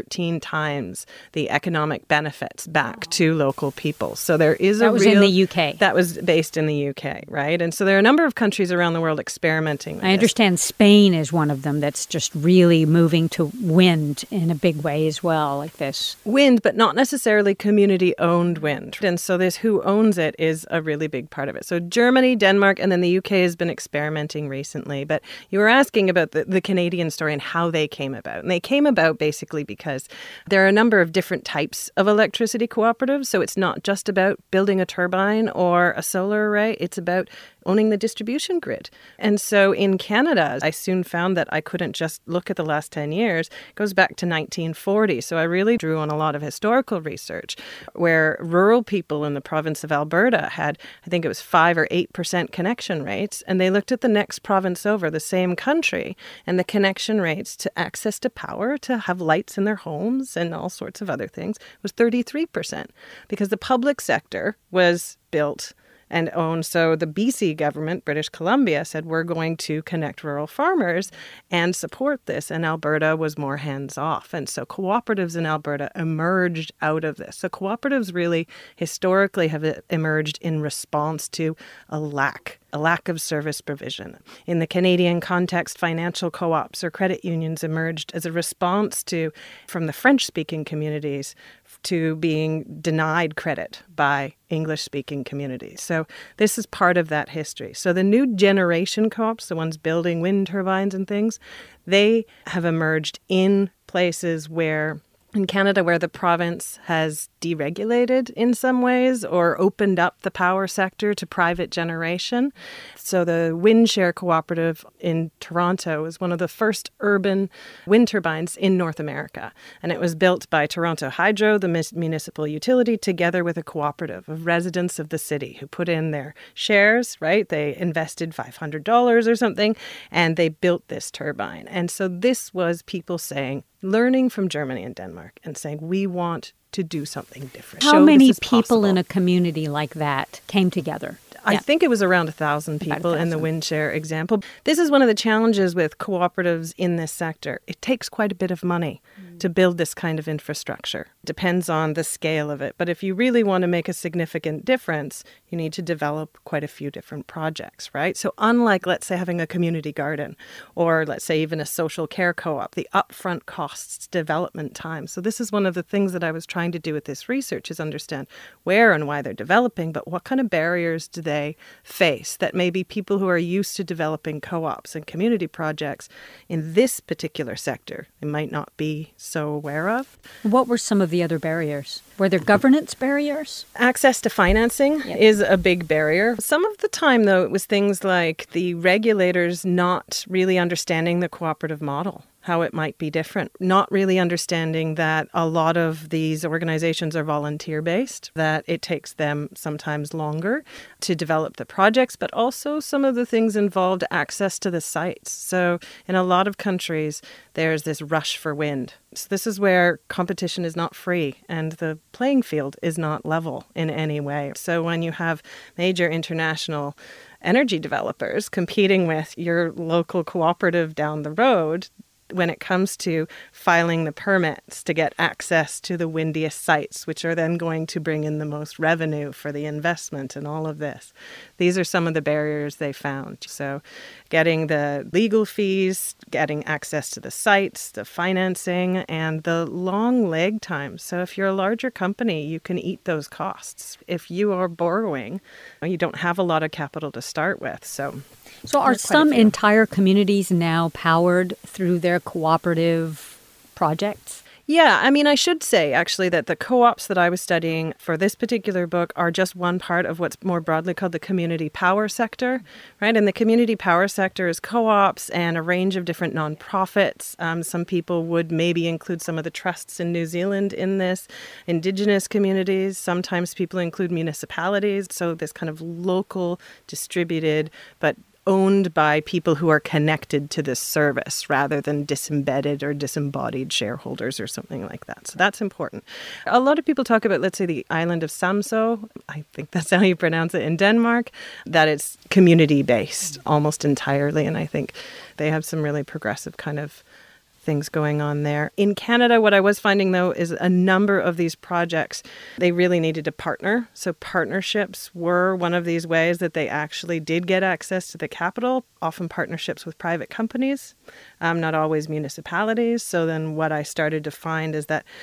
times the economic benefits back to local people. So there is that was in the UK. That was based in the UK, right? And so there are a number of countries around the world experimenting with I understand Spain is one of them that's just really moving to wind in a big way as well, like this. Wind, but not necessarily community-owned wind. And so this who owns it is a really big part of it. So Germany, Denmark, and then the UK has been experimenting recently. But you were asking about the Canadian story and how they came about. And they came about basically because there are a number of different types of electricity cooperatives. So it's not just about building a turbine or a solar array. It's about owning the distribution grid. And so in Canada, I soon found that I couldn't just look at the last 10 years. It goes back to 1940. So I really drew on a lot of historical research where rural people in the province of Alberta had, I think it was 5 or 8% connection rates. And they looked at the next province over, the same country, and the connection rates to access to power, to have lights in their homes and all sorts of other things was 33% because the public sector was built and owned. So the BC government, British Columbia, said we're going to connect rural farmers and support this. And Alberta was more hands-off. And so cooperatives in Alberta emerged out of this. So cooperatives really historically have emerged in response to a lack of service provision. In the Canadian context, financial co-ops or credit unions emerged as a response to, from the French-speaking communities, to being denied credit by English-speaking communities. So this is part of that history. So the new generation co-ops, the ones building wind turbines and things, they have emerged in places where, in Canada, where the province has deregulated in some ways or opened up the power sector to private generation. So the Windshare Cooperative in Toronto was one of the first urban wind turbines in North America. And it was built by Toronto Hydro, the municipal utility, together with a cooperative of residents of the city who put in their shares, right? They invested $500 or something, and they built this turbine. And so this was people saying, learning from Germany and Denmark and saying, we want to do something different. How many people in a community like that came together? I think it was around 1,000 people in the Windshare example. This is one of the challenges with cooperatives in this sector. It takes quite a bit of money to build this kind of infrastructure. Depends on the scale of it. But if you really want to make a significant difference, you need to develop quite a few different projects, right? So unlike, let's say, having a community garden or let's say even a social care co-op, the upfront costs, development time. So this is one of the things that I was trying to do with this research is understand where and why they're developing, but what kind of barriers do they face that maybe people who are used to developing co-ops and community projects in this particular sector, they might not be so aware of. What were some of the other barriers? Were there governance barriers? Access to financing is a big barrier. Some of the time, though, it was things like the regulators not really understanding the cooperative model, how it might be different, not really understanding that a lot of these organizations are volunteer-based, that it takes them sometimes longer to develop the projects, but also some of the things involved access to the sites. So in a lot of countries, there's this rush for wind. So this is where competition is not free and the playing field is not level in any way. So when you have major international energy developers competing with your local cooperative down the road, when it comes to filing the permits to get access to the windiest sites, which are then going to bring in the most revenue for the investment and all of this. These are some of the barriers they found. So getting the legal fees, getting access to the sites, the financing, and the long lag times. So if you're a larger company, you can eat those costs. If you are borrowing, you don't have a lot of capital to start with. So are some entire communities now powered through their cooperative projects? Yeah, I mean, I should say, actually, that the co-ops that I was studying for this particular book are just one part of what's more broadly called the community power sector, right? And the community power sector is co-ops and a range of different nonprofits. Some people would maybe include some of the trusts in New Zealand in this, Indigenous communities. Sometimes people include municipalities. So this kind of local, distributed, but owned by people who are connected to this service rather than disembedded or disembodied shareholders or something like that. So that's important. A lot of people talk about, let's say, the island of Samsø. I think that's how you pronounce it in Denmark, that it's community-based almost entirely. And I think they have some really progressive kind of things going on there. In Canada, what I was finding, though, is a number of these projects, they really needed to partner. So partnerships were one of these ways that they actually did get access to the capital, often partnerships with private companies, not always municipalities. So then what I started to find is that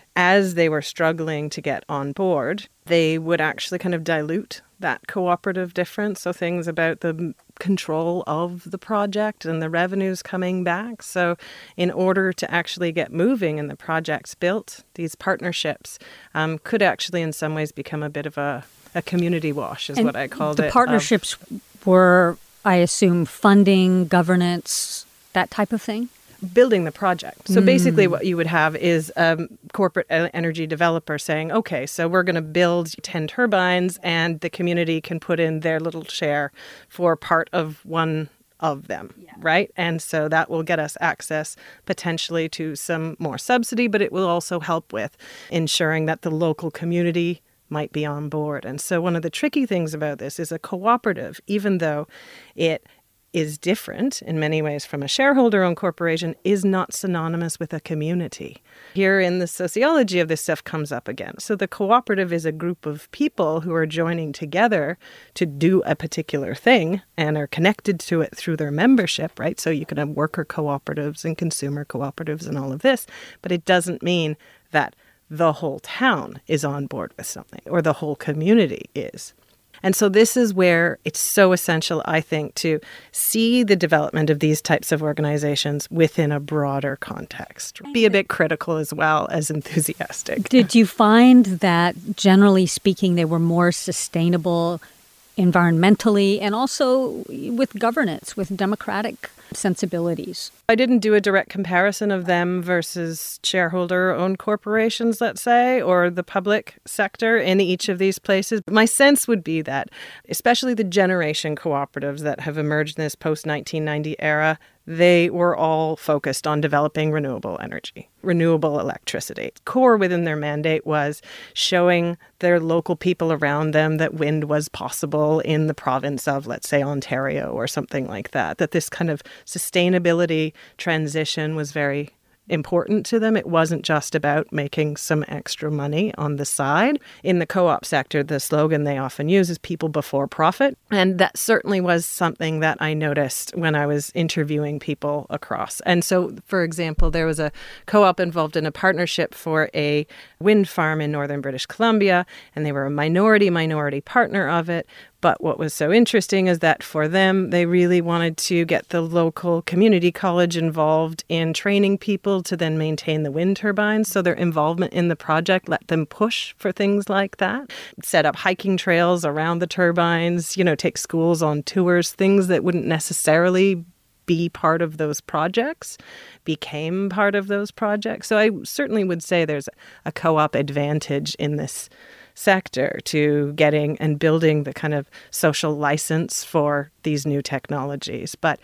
as they were struggling to get on board, they would actually kind of dilute that cooperative difference. So things about the control of the project and the revenues coming back. So in order to actually get moving and the projects built, these partnerships could actually in some ways become a bit of a community wash is what I called it. The partnerships were, I assume, funding, governance, that type of thing? Building the project. So basically what you would have is a corporate energy developer saying, okay, so we're going to build 10 turbines and the community can put in their little share for part of one of them, right? And so that will get us access potentially to some more subsidy, but it will also help with ensuring that the local community might be on board. And so one of the tricky things about this is a cooperative, even though it is different in many ways from a shareholder-owned corporation, is not synonymous with a community. Here in the sociology of this stuff comes up again. So the cooperative is a group of people who are joining together to do a particular thing and are connected to it through their membership, right? So you can have worker cooperatives and consumer cooperatives and all of this, but it doesn't mean that the whole town is on board with something or the whole community is. And so this is where it's so essential, I think, to see the development of these types of organizations within a broader context. Be a bit critical as well as enthusiastic. Did you find that, generally speaking, they were more sustainable environmentally and also with governance, with democratic sensibilities? I didn't do a direct comparison of them versus shareholder-owned corporations, let's say, or the public sector in each of these places. My sense would be that, especially the generation cooperatives that have emerged in this post-1990 era, they were all focused on developing renewable energy, renewable electricity. Core within their mandate was showing their local people around them that wind was possible in the province of, let's say, Ontario or something like that, that this kind of sustainability transition was very important to them. It wasn't just about making some extra money on the side. In the co-op sector, the slogan they often use is people before profit. And that certainly was something that I noticed when I was interviewing people across. And so, for example, there was a co-op involved in a partnership for a wind farm in northern British Columbia, and they were a minority partner of it. But what was so interesting is that for them, they really wanted to get the local community college involved in training people to then maintain the wind turbines. So their involvement in the project let them push for things like that, set up hiking trails around the turbines, take schools on tours, things that wouldn't necessarily be part of those projects, became part of those projects. So I certainly would say there's a co-op advantage in this sector to getting and building the kind of social license for these new technologies. But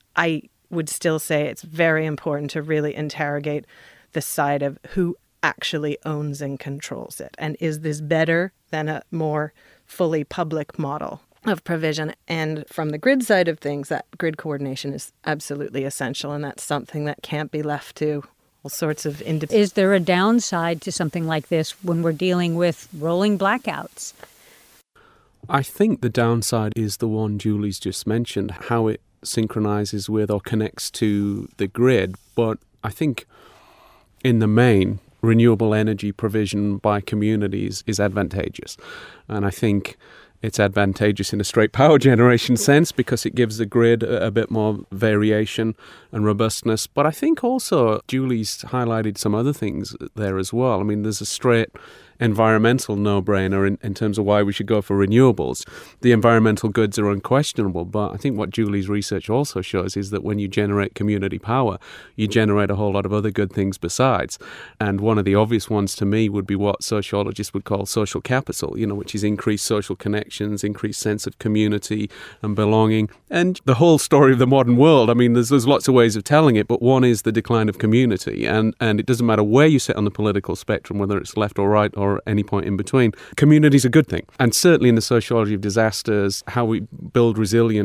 I would still say it's very important to really interrogate the side of who actually owns and controls it. And is this better than a more fully public model of provision? And from the grid side of things, that grid coordination is absolutely essential. And that's something that can't be left to all sorts of Is there a downside to something like this when we're dealing with rolling blackouts? I think the downside is the one Julie's just mentioned, how it synchronizes with or connects to the grid. But I think in the main, renewable energy provision by communities is advantageous. And I think it's advantageous in a straight power generation sense because it gives the grid a bit more variation and robustness. But I think also Julie's highlighted some other things there as well. I mean, there's a straight environmental no-brainer in terms of why we should go for renewables. The environmental goods are unquestionable, but I think what Julie's research also shows is that when you generate community power, you generate a whole lot of other good things besides. And one of the obvious ones to me would be what sociologists would call social capital, which is increased social connections, increased sense of community and belonging. And the whole story of the modern world, I mean, there's lots of ways of telling it, but one is the decline of community. And it doesn't matter where you sit on the political spectrum, whether it's left or right or any point in between. Community is a good thing. And certainly in the sociology of disasters, how we build resilience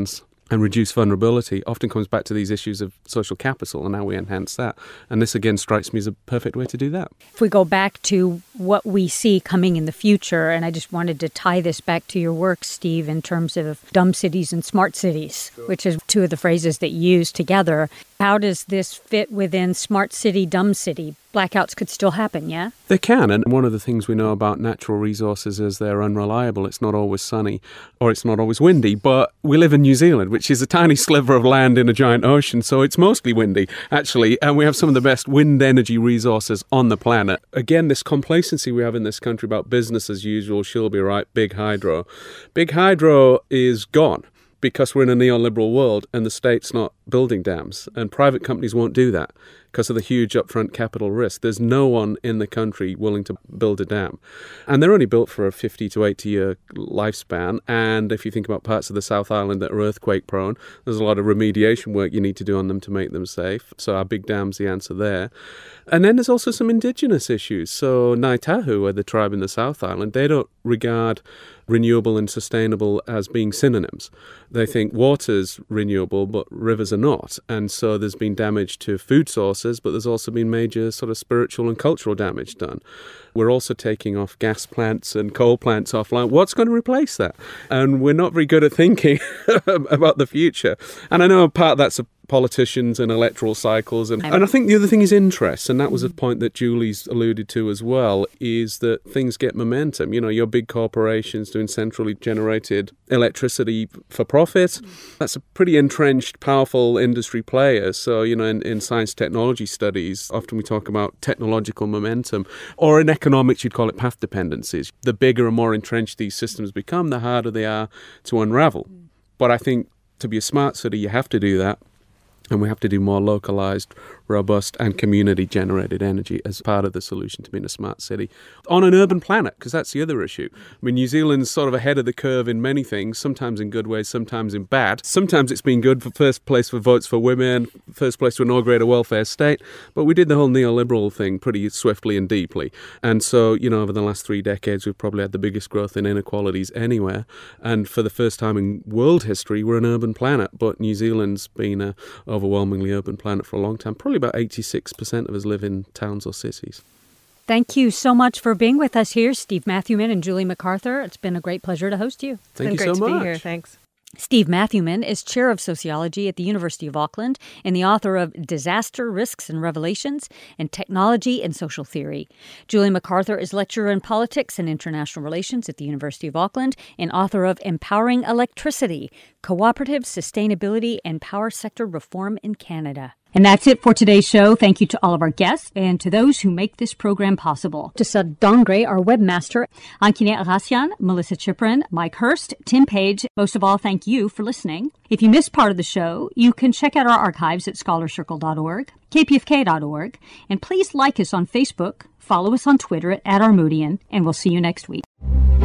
and reduce vulnerability often comes back to these issues of social capital and how we enhance that. And this, again, strikes me as a perfect way to do that. If we go back to what we see coming in the future, and I just wanted to tie this back to your work, Steve, in terms of dumb cities and smart cities, which is two of the phrases that you use together. How does this fit within smart city, dumb city? Blackouts could still happen, yeah? They can, and one of the things we know about natural resources is they're unreliable. It's not always sunny, or it's not always windy, but we live in New Zealand, which is a tiny sliver of land in a giant ocean, so it's mostly windy, actually, and we have some of the best wind energy resources on the planet. Again, this complacency we have in this country about business as usual, she'll be right, big hydro. Big hydro is gone, because we're in a neoliberal world and the state's not building dams, and private companies won't do that because of the huge upfront capital risk. There's no one in the country willing to build a dam. And they're only built for a 50 to 80 year lifespan. And if you think about parts of the South Island that are earthquake prone, there's a lot of remediation work you need to do on them to make them safe. So our big dam's the answer there. And then there's also some indigenous issues. So Ngāi Tahu are the tribe in the South Island. They don't regard renewable and sustainable as being synonyms. They think water's renewable, but rivers are not. And so there's been damage to food sources, but there's also been major sort of spiritual and cultural damage done. We're also taking off gas plants and coal plants offline. What's going to replace that? And we're not very good at thinking about the future. And I know part of that's politicians and electoral cycles. And I think the other thing is interest. And that was a point that Julie's alluded to as well, is that things get momentum. You know, your big corporations doing centrally generated electricity for profit. That's a pretty entrenched, powerful industry player. So, you know, in science technology studies, often we talk about technological momentum, or in economics, you'd call it path dependencies. The bigger and more entrenched these systems become, the harder they are to unravel. But I think to be a smart city, you have to do that. And we have to do more localized, robust and community-generated energy as part of the solution to being a smart city on an urban planet, because that's the other issue. I mean, New Zealand's sort of ahead of the curve in many things, sometimes in good ways, sometimes in bad. Sometimes it's been good for first place for votes for women, first place to inaugurate a welfare state, but we did the whole neoliberal thing pretty swiftly and deeply. And so, you know, over the last 3 decades, we've probably had the biggest growth in inequalities anywhere. And for the first time in world history, we're an urban planet, but New Zealand's been a overwhelmingly urban planet for a long time. Probably about 86% of us live in towns or cities. Thank you so much for being with us here, Steve Matthewman and Julie MacArthur. It's been a great pleasure to host you. Thank you so much. It's been great to be here. Thanks. Steve Matthewman is Chair of Sociology at the University of Auckland and the author of Disaster, Risks and Revelations and Technology and Social Theory. Julie MacArthur is Lecturer in Politics and International Relations at the University of Auckland and author of Empowering Electricity, Cooperative Sustainability and Power Sector Reform in Canada. And that's it for today's show. Thank you to all of our guests and to those who make this program possible. To Sud Dongre, our webmaster, Ankine Arasian, Melissa Chiprin, Mike Hurst, Tim Page. Most of all, thank you for listening. If you missed part of the show, you can check out our archives at scholarcircle.org, kpfk.org, and please like us on Facebook, follow us on Twitter at Armoodian, and we'll see you next week.